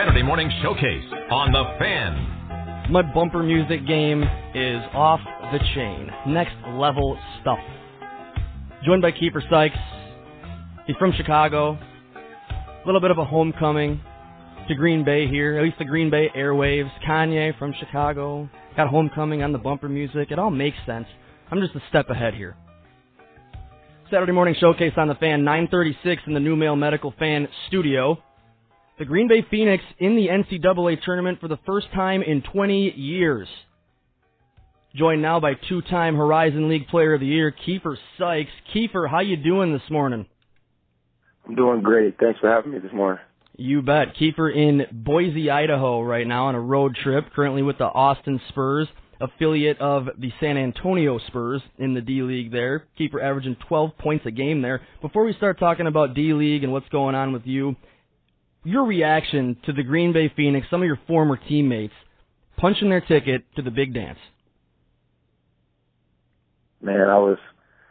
Saturday Morning Showcase on The Fan. My bumper music game is off the chain. Next level stuff. Joined by Kiefer Sykes. He's from Chicago. A little bit of a homecoming to Green Bay here, at least the Green Bay airwaves. Kanye from Chicago. Got homecoming on the bumper music. It all makes sense. I'm just a step ahead here. Saturday Morning Showcase on The Fan, 9:36 in the New Mail Medical Fan studio. The Green Bay Phoenix in the NCAA tournament for the first time in 20 years. Joined now by two-time Horizon League Player of the Year, Kiefer Sykes. Kiefer, how you doing this morning? I'm doing great. Thanks for having me this morning. You bet. Kiefer in Boise, Idaho right now on a road trip, currently with the Austin Spurs, affiliate of the San Antonio Spurs in the D-League there. Kiefer averaging 12 points a game there. Before we start talking about D-League and what's going on with you, your reaction to the Green Bay Phoenix, some of your former teammates, punching their ticket to the big dance. Man, I was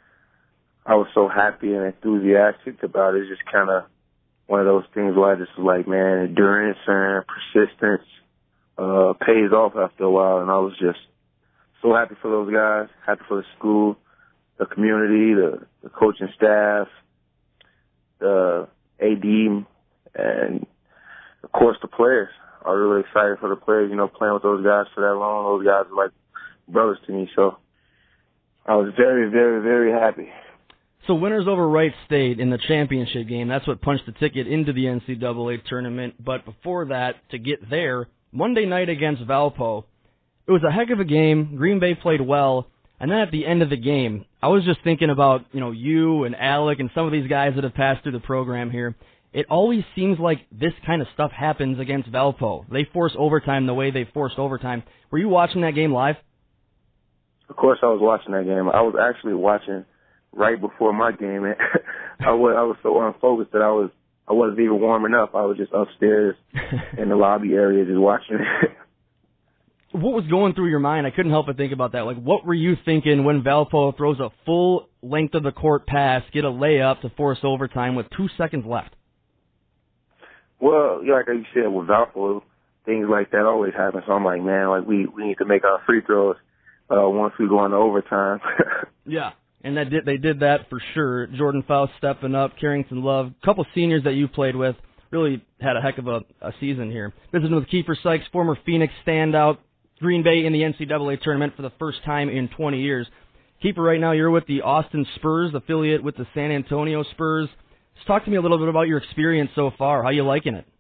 so happy and enthusiastic about it. It's just kind of one of those things where I just was like, man, endurance and persistence pays off after a while, and I was just so happy for those guys, happy for the school, the community, the coaching staff, the AD, and, of course, the players. I was really excited for the players, playing with those guys for that long. Those guys are like brothers to me, so I was very, very, very happy. So winners over Wright State in the championship game, that's what punched the ticket into the NCAA tournament. But before that, to get there, Monday night against Valpo, it was a heck of a game. Green Bay played well. And then at the end of the game, I was just thinking about, you and Alec and some of these guys that have passed through the program here. It always seems like this kind of stuff happens against Valpo. They force overtime the way they forced overtime. Were you watching that game live? Of course I was watching that game. I was actually watching right before my game. I was so unfocused that I wasn't even warming up. I was just upstairs in the lobby area just watching it. What was going through your mind? I couldn't help but think about that. Like, what were you thinking when Valpo throws a full length of the court pass, get a layup to force overtime with 2 seconds left? Well, like you said, with Valpo, things like that always happen. So I'm like, man, we need to make our free throws once we go into overtime. Yeah, and they did that for sure. Jordan Faust stepping up, Carrington Love, a couple seniors that you played with, really had a heck of a season here. Visiting with Kiefer Sykes, former Phoenix standout, Green Bay in the NCAA tournament for the first time in 20 years. Kiefer, right now you're with the Austin Spurs, affiliate with the San Antonio Spurs. Just talk to me a little bit about your experience so far. How you liking it?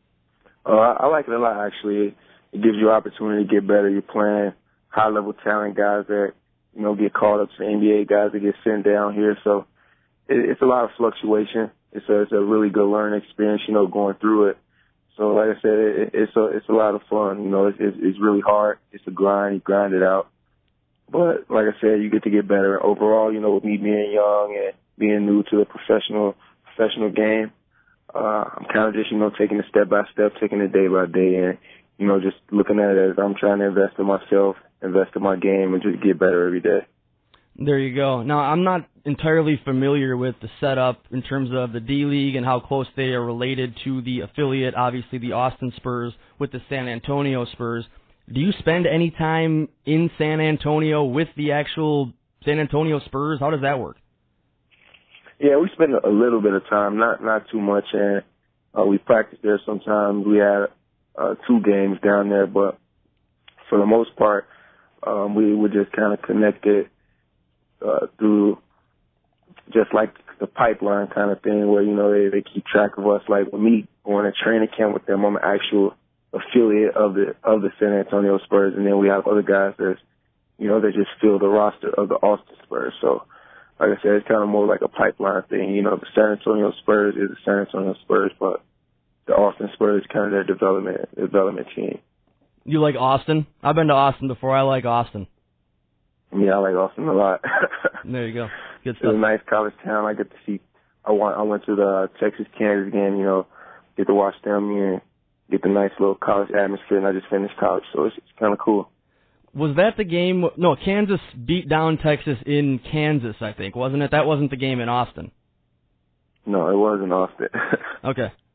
I like it a lot, actually. It gives you an opportunity to get better. You're playing high-level talent guys that, get called up to the NBA, guys that get sent down here. So it's a lot of fluctuation. It's a really good learning experience, going through it. So like I said, it's a lot of fun. It's really hard. It's a grind. You grind it out. But like I said, you get to get better. Overall, with me being young and being new to the professional game, I'm kind of just, taking it step by step, taking it day by day, and, just looking at it as I'm trying to invest in myself, invest in my game, and just get better every day. There you go. Now, I'm not entirely familiar with the setup in terms of the D-League and how close they are related to the affiliate, obviously the Austin Spurs with the San Antonio Spurs. Do you spend any time in San Antonio with the actual San Antonio Spurs? How does that work? Yeah, we spend a little bit of time, not too much, and we practice there sometimes. We had 2 games down there, but for the most part, we were just kind of connected through just like the pipeline kind of thing where, they keep track of us. Like with me going to training camp with them, I'm an actual affiliate of the San Antonio Spurs, and then we have other guys that, that just fill the roster of the Austin Spurs. So, like I said, it's kind of more like a pipeline thing. The San Antonio Spurs is the San Antonio Spurs, but the Austin Spurs is kind of their development team. You like Austin? I've been to Austin before. I like Austin. Yeah, I like Austin a lot. There you go. Good stuff. It's a nice college town. I get to see. I went to the Texas-Kansas game. Get to watch them and get the nice little college atmosphere. And I just finished college, so it's kind of cool. Was that the game? No, Kansas beat down Texas in Kansas, I think, wasn't it? That wasn't the game in Austin. No, it was in Austin. Okay.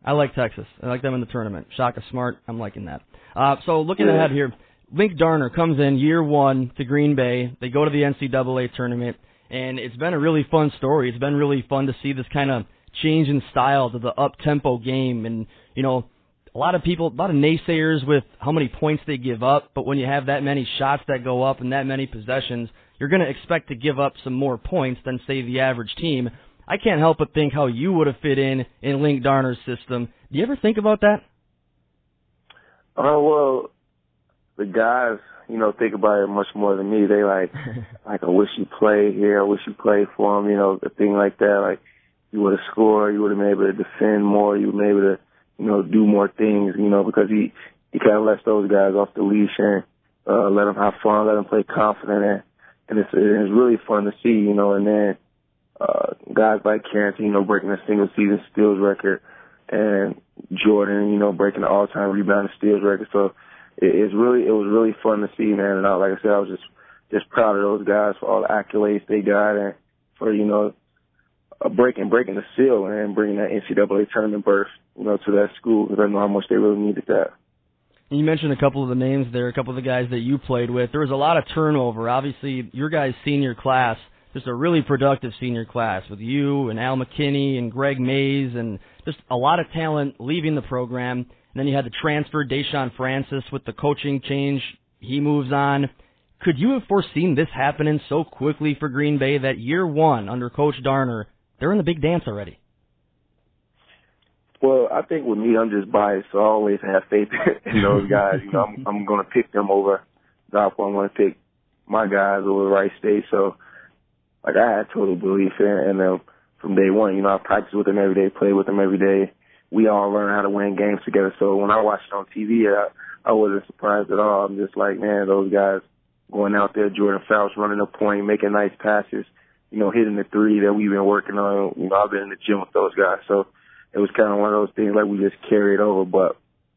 I like Texas. I like them in the tournament. Shaka Smart, I'm liking that. So looking ahead here, Link Darner comes in year one to Green Bay. They go to the NCAA tournament, and it's been a really fun story. It's been really fun to see this kind of change in style to the up-tempo game. And, you know, a lot of naysayers with how many points they give up, but when you have that many shots that go up and that many possessions, you're going to expect to give up some more points than, say, the average team. I can't help but think how you would have fit in Link Darner's system. Do you ever think about that? Well, the guys, you know, think about it much more than me. They like, I wish you played here. I wish you played for him. You know, a thing like that. Like, you would have scored. You would have been able to defend more. You would have been able to, you know, do more things. You know, because he kind of lets those guys off the leash and let them have fun, let them play confident, and it's really fun to see. You know, and then guys like Carrington, you know, breaking a single season steals record, and Jordan, you know, breaking the all-time rebound and steals record. So it was really fun to see, man. And like I said, I was just proud of those guys for all the accolades they got and for, you know, breaking the seal and bringing that NCAA tournament berth, you know, to that school, because I know how much they really needed that. You mentioned a couple of the names there, a couple of the guys that you played with. There was a lot of turnover. Obviously, your guys' senior class, just a really productive senior class with you and Al McKinney and Greg Mays and just a lot of talent leaving the program. And then you had the transfer, Deshaun Francis, with the coaching change. He moves on. Could you have foreseen this happening so quickly for Green Bay that year one under Coach Darner, they're in the big dance already? Well, I think with me, I'm just biased, so I always have faith in those guys. You know, I'm going to pick them over Valpo. I'm going to pick my guys over Wright State. So, like, I had total belief in them from day one. You know, I practiced with them every day, played with them every day. We all learn how to win games together. So when I watched it on TV, I wasn't surprised at all. I'm just like, man, those guys going out there, Jordan Fouch running the point, making nice passes, you know, hitting the three that we've been working on. You know, I've been in the gym with those guys. So it was kind of one of those things like we just carried over. But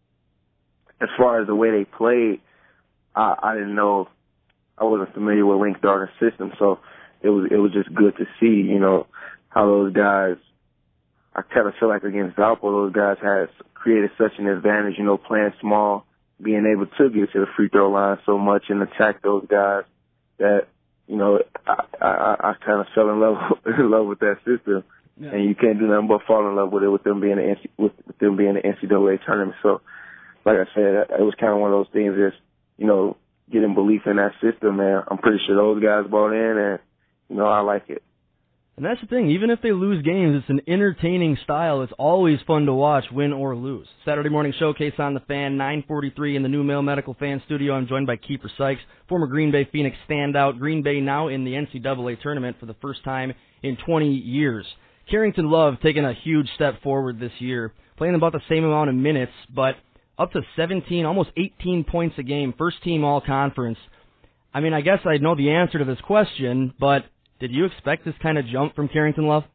as far as the way they played, I didn't know. I wasn't familiar with Link Darner's system. So it was just good to see, you know, how those guys, I kind of feel like against Valpo, those guys had created such an advantage, you know, playing small, being able to get to the free throw line so much and attack those guys that, you know, I kind of fell in love with that system. Yeah. And you can't do nothing but fall in love with it with them being the NCAA tournament. So, like I said, it was kind of one of those things that's, you know, getting belief in that system, man. I'm pretty sure those guys bought in, and, you know, I like it. And that's the thing. Even if they lose games, it's an entertaining style. It's always fun to watch, win or lose. Saturday morning showcase on the Fan, 9:43 in the New Mill Medical Fan Studio. I'm joined by Kiefer Sykes, former Green Bay Phoenix standout. Green Bay now in the NCAA tournament for the first time in 20 years. Carrington Love taking a huge step forward this year, playing about the same amount of minutes, but up to 17, almost 18 points a game, first team all-conference. I mean, I guess I know the answer to this question, but did you expect this kind of jump from Carrington Love?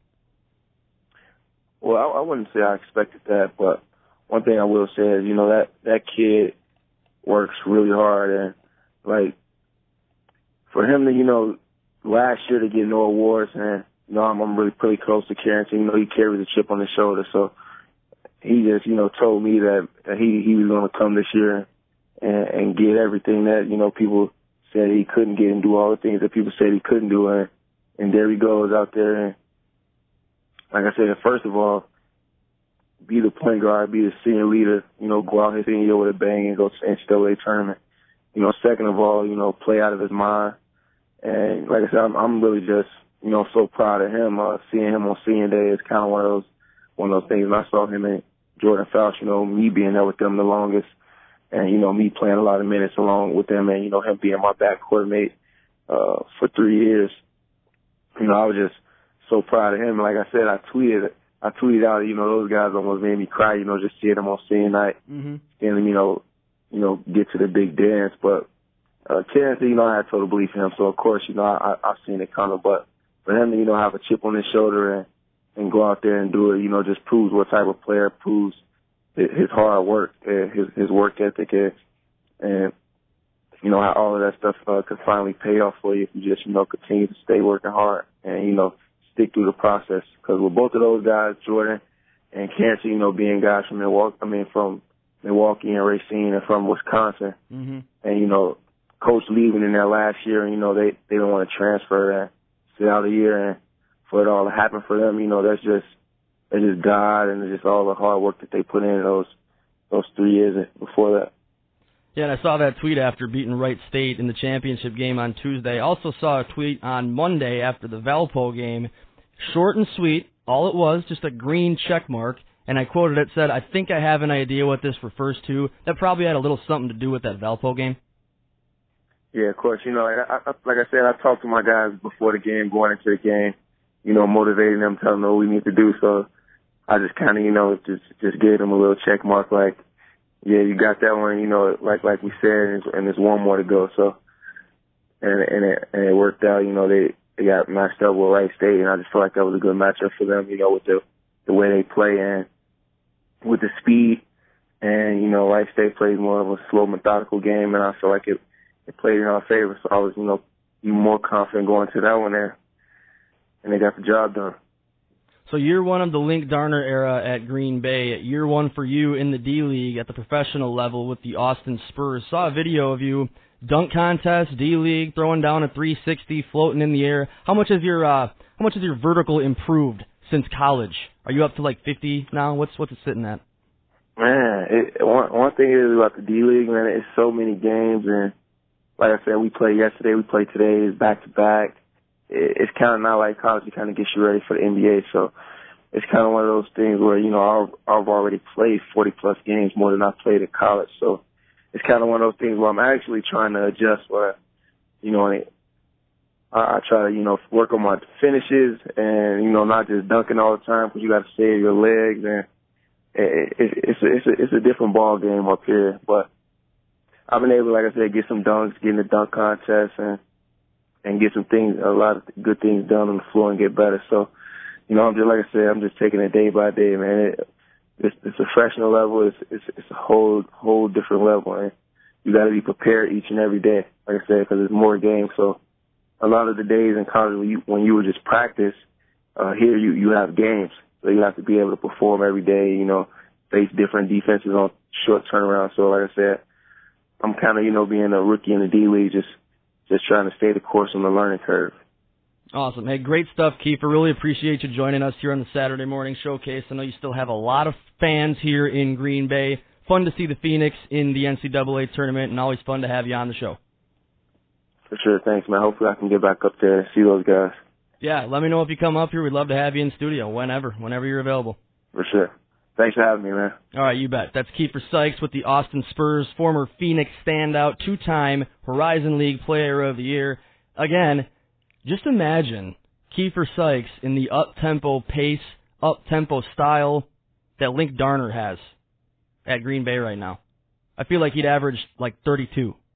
Well, I wouldn't say I expected that, but one thing I will say is, you know, that kid works really hard, and, like, for him to, you know, last year to get no awards, and, you know, I'm really pretty close to Carrington. You know, he carries a chip on his shoulder, so he just, you know, told me that he was going to come this year and get everything that, you know, people said he couldn't get and do all the things that people said he couldn't do, and there he goes out there. And like I said, first of all, be the point guard, be the senior leader, you know, go out his senior year with a bang and go to the NCAA tournament. You know, second of all, you know, play out of his mind. And like I said, I'm really just, you know, so proud of him. Seeing him on senior day is kind of one of those things. And I saw him and Jordan Fouch, you know, me being there with them the longest, and, you know, me playing a lot of minutes along with them, and, you know, him being my backcourt mate for 3 years. You know, I was just so proud of him. Like I said, I tweeted out, you know, those guys almost made me cry, you know, just seeing them on senior night, seeing them, you know, get to the big dance. But Carrington, you know, I had total belief in him, so of course, you know, I've seen it coming. But for him to, you know, have a chip on his shoulder and go out there and do it, you know, just proves what type of player, proves his hard work, his work ethic, and you know, how all of that stuff could finally pay off for you if you just, you know, continue to stay working hard and, you know, stick through the process. Because with both of those guys, Jordan and cancer, being guys from Milwaukee and Racine and from Wisconsin. Mm-hmm. And, coach leaving in their last year, and, they don't want to transfer and sit out a year, and for it all to happen for them, that's just God, and it's just all the hard work that they put in those 3 years before that. Yeah, and I saw that tweet after beating Wright State in the championship game on Tuesday. I also saw a tweet on Monday after the Valpo game. Short and sweet, all it was, just a green check mark. And I quoted it, said, "I think I have an idea what this refers to." That probably had a little something to do with that Valpo game. Yeah, of course. Like I said, I talked to my guys before the game, going into the game, motivating them, telling them what we need to do. So I just kind of, just gave them a little check mark, like, yeah, you got that one, like we said, and there's one more to go. So, and it worked out. They got matched up with Wright State, and I just felt like that was a good matchup for them. With the way they play and with the speed, and Wright State plays more of a slow, methodical game, and I feel like it played in our favor. So I was, even more confident going to that one there, and they got the job done. So year one of the Link Darner era at Green Bay, year one for you in the D-League at the professional level with the Austin Spurs. Saw a video of you, dunk contest, D-League, throwing down a 360, floating in the air. How much is your vertical improved since college? Are you up to like 50 now? What's it sitting at? Man, one thing is about the D-League, man, it's so many games, and like I said, we played yesterday, we played today, it's back-to-back. It's kind of not like college. It kind of gets you ready for the NBA. So it's kind of one of those things where, I've already played 40-plus games more than I played at college. So it's kind of one of those things where I'm actually trying to adjust where, I try to, work on my finishes and, not just dunking all the time because you got to save your legs. And it's a different ball game up here. But I've been able, like I said, get some dunks, get in the dunk contest, and get a lot of good things done on the floor and get better. So, I'm just, like I said, I'm just taking it day by day, man. It's a professional level. It's a whole different level, and you got to be prepared each and every day, like I said, because there's more games. So a lot of the days in college when you would just practice, here you have games. So you have to be able to perform every day, face different defenses on short turnaround. So like I said, I'm kind of, being a rookie in the D-League, just trying to stay the course on the learning curve. Awesome. Hey, great stuff, Kiefer. Really appreciate you joining us here on the Saturday Morning Showcase. I know you still have a lot of fans here in Green Bay. Fun to see the Phoenix in the NCAA tournament, and always fun to have you on the show. For sure. Thanks, man. Hopefully I can get back up there and see those guys. Yeah, let me know if you come up here. We'd love to have you in studio whenever you're available. For sure. Thanks for having me, man. All right, you bet. That's Kiefer Sykes with the Austin Spurs, former Phoenix standout, two-time Horizon League Player of the Year. Again, just imagine Kiefer Sykes in the up-tempo pace, up-tempo style that Link Darner has at Green Bay right now. I feel like he'd average like 32.